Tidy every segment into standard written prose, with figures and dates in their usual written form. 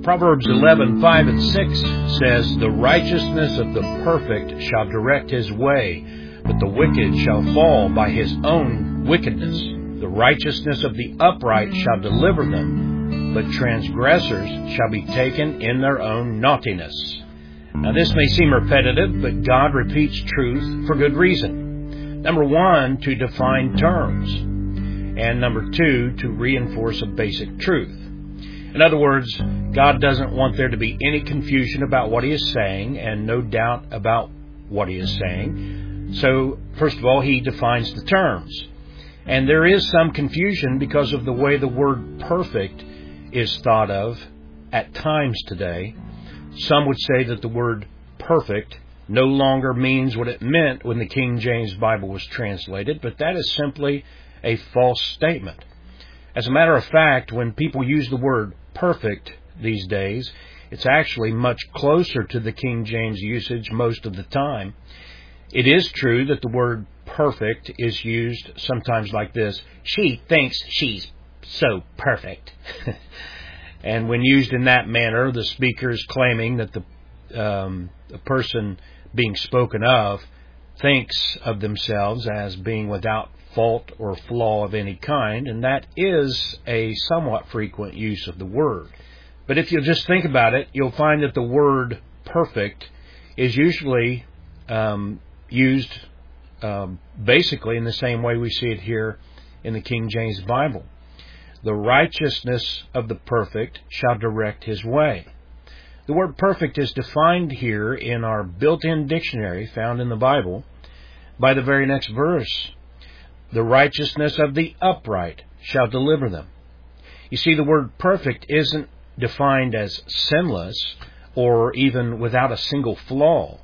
Proverbs 11:5 and 6 says, "The righteousness of the perfect shall direct his way, but the wicked shall fall by his own wickedness. The righteousness of the upright shall deliver them, but transgressors shall be taken in their own naughtiness." Now this may seem repetitive, but God repeats truth for good reason. Number one, to define terms. And number two, to reinforce a basic truth. In other words, God doesn't want there to be any confusion about what He is saying and no doubt about what He is saying. So, first of all, He defines the terms. And there is some confusion because of the way the word perfect is thought of at times today. Some would say that the word perfect no longer means what it meant when the King James Bible was translated, but that is simply a false statement. As a matter of fact, when people use the word perfect these days, it's actually much closer to the King James usage most of the time. It is true that the word perfect is used sometimes like this: "She thinks she's so perfect." And when used in that manner, the speaker is claiming that the person being spoken of thinks of themselves as being without fault or flaw of any kind, and that is a somewhat frequent use of the word. But if you'll just think about it, you'll find that the word perfect is usually used basically in the same way we see it here in the King James Bible. The righteousness of the perfect shall direct his way. The word perfect is defined here in our built-in dictionary found in the Bible by the very next verse. The righteousness of the upright shall deliver them. You see, the word perfect isn't defined as sinless or even without a single flaw.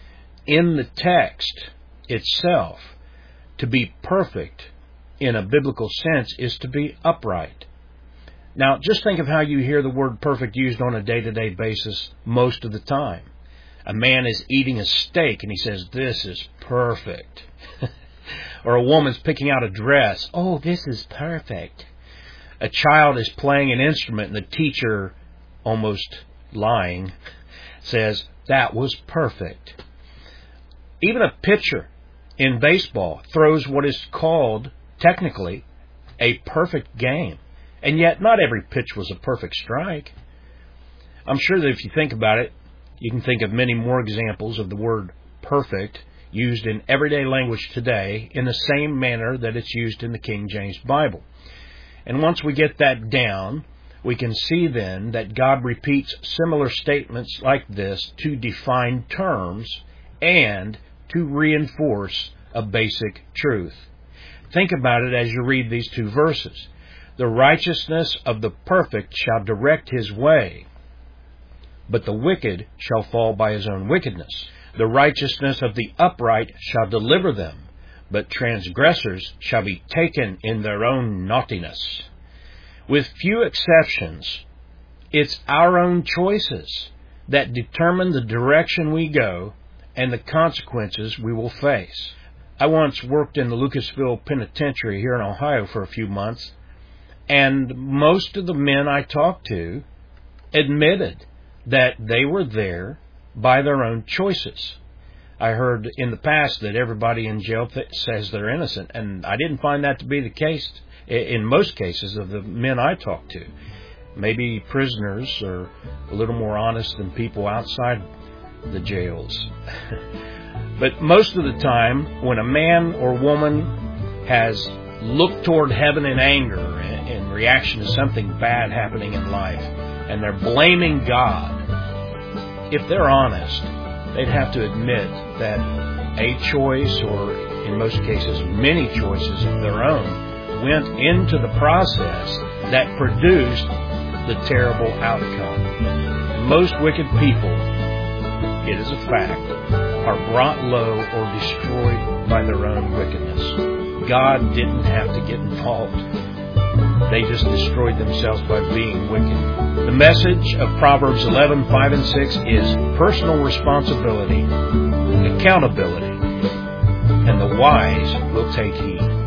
In the text itself, to be perfect in a biblical sense is to be upright. Now, just think of how you hear the word perfect used on a day-to-day basis most of the time. A man is eating a steak and he says, "This is perfect." Or a woman's picking out a dress. "Oh, this is perfect." A child is playing an instrument and the teacher, almost lying, says, "That was perfect." Even a pitcher in baseball throws what is called, technically, a perfect game. And yet, not every pitch was a perfect strike. I'm sure that if you think about it, you can think of many more examples of the word perfect used in everyday language today in the same manner that it's used in the King James Bible. And once we get that down, we can see then that God repeats similar statements like this to define terms and to reinforce a basic truth. Think about it as you read these two verses. The righteousness of the perfect shall direct his way, but the wicked shall fall by his own wickedness. The righteousness of the upright shall deliver them, but transgressors shall be taken in their own naughtiness. With few exceptions, it's our own choices that determine the direction we go and the consequences we will face. I once worked in the Lucasville Penitentiary here in Ohio for a few months, and most of the men I talked to admitted that they were there by their own choices. I heard in the past that everybody in jail says they're innocent, and I didn't find that to be the case in most cases of the men I talked to. Maybe prisoners are a little more honest than people outside the jails. But most of the time, when a man or woman has looked toward heaven in anger in reaction to something bad happening in life, and they're blaming God, if they're honest, they'd have to admit that a choice, or in most cases many choices of their own, went into the process that produced the terrible outcome. Most wicked people, it is a fact, are brought low or destroyed by their own wickedness. God didn't have to get involved. They just destroyed themselves by being wicked. The message of Proverbs 11:5 and 6 is personal responsibility, accountability, and the wise will take heed.